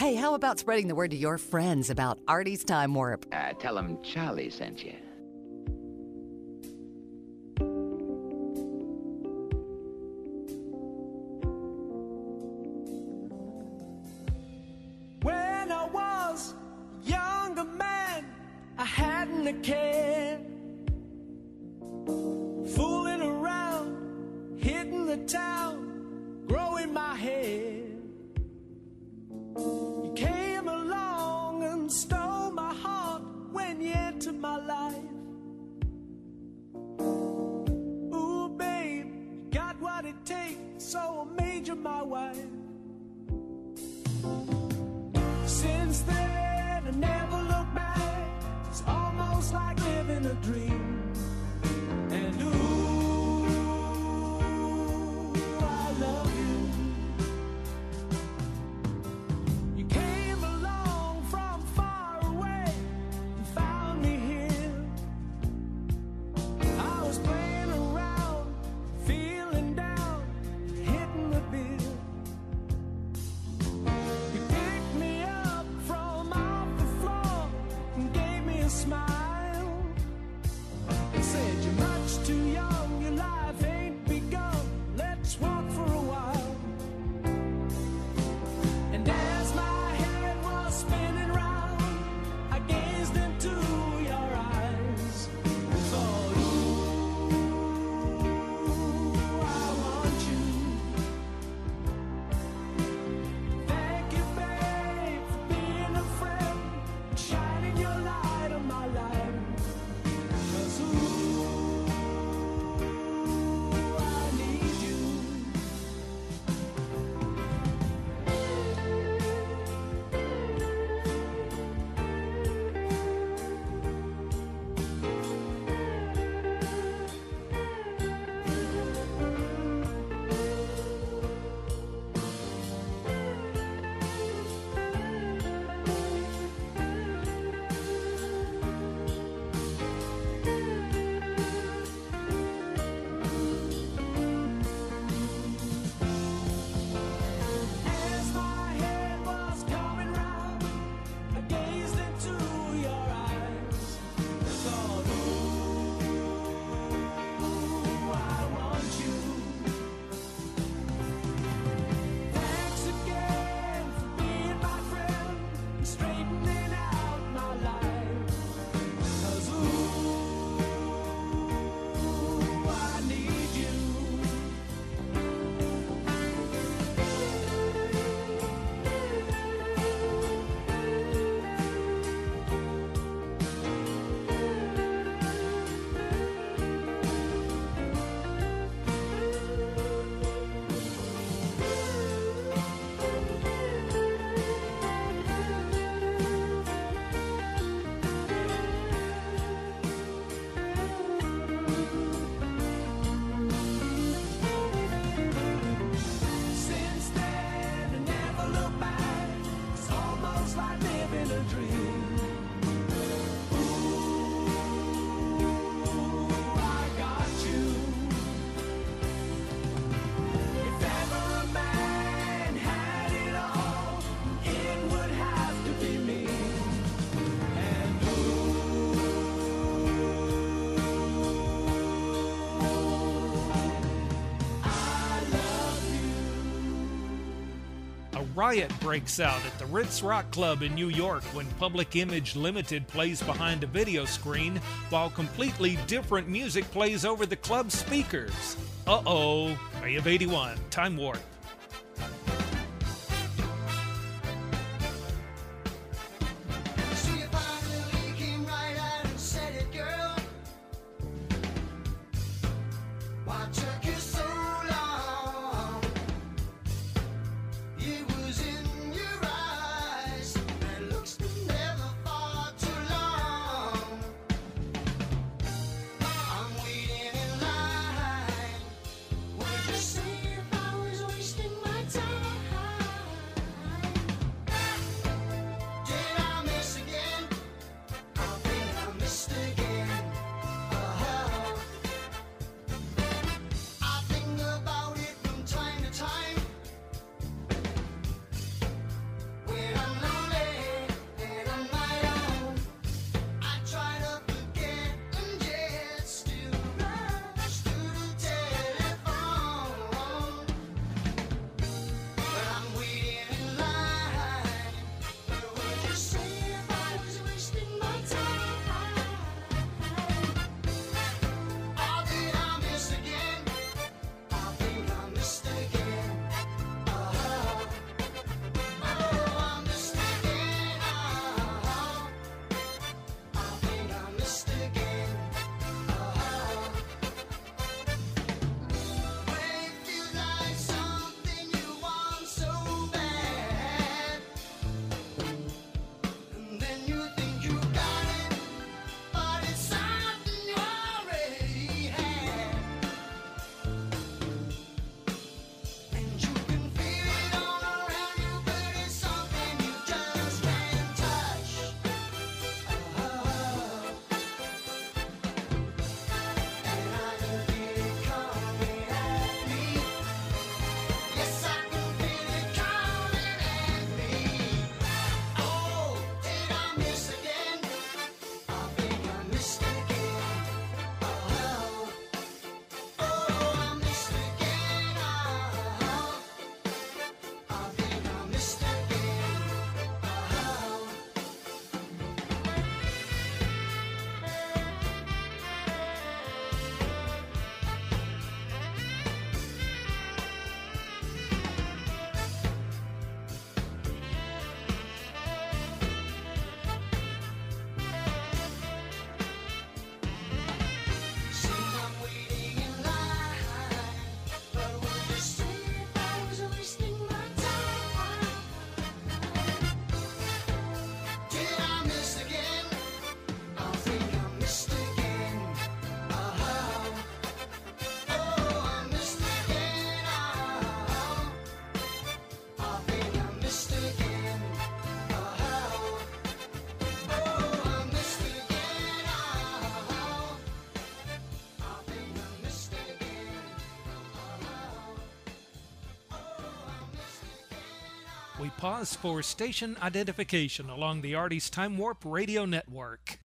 Hey, how about spreading the word to your friends about Artie's Time Warp? Tell them Charlie sent you. When I was a younger man, I hadn't a care. Fooling around, hitting the town, growing my hair. You came along and stole my heart when you entered my life. Ooh, babe, you got what it takes, so I made you my wife. Since then, I never look back. It's almost like living a dream. And ooh, I love you. You came along from far away and found me here. I was playing around, feeling down, hitting the beer. You picked me up from off the floor and gave me a smile. Said you're much too young, your life ain't begun. Let's walk for a while. And as my head was spinning round, I gazed into your eyes and thought, ooh, I want you. Thank you, babe, for being a friend and shining your light on my life. 'Cause ooh, I need you. As my head was coming round, I gazed into your eyes and thought, ooh, I want you. Thanks again for being my friend and straightening out my life. 'Cause ooh, I need you. Since then, I never look back. It's almost like living a dream. Ooh, I got you. If ever a man had it all, it would have to be me. And ooh, I love you. A riot breaks out at the Ritz Rock Club in New York when Public Image Limited plays behind a video screen while completely different music plays over the club's speakers. Uh-oh. May of 81, Time Warp. So you finally came right out and said it, girl. What took you so long? It was in your eyes, and looks never far too long. I'm waiting in line. Would you say if I was wasting We pause for station identification along the Artie's Time Warp Radio Network.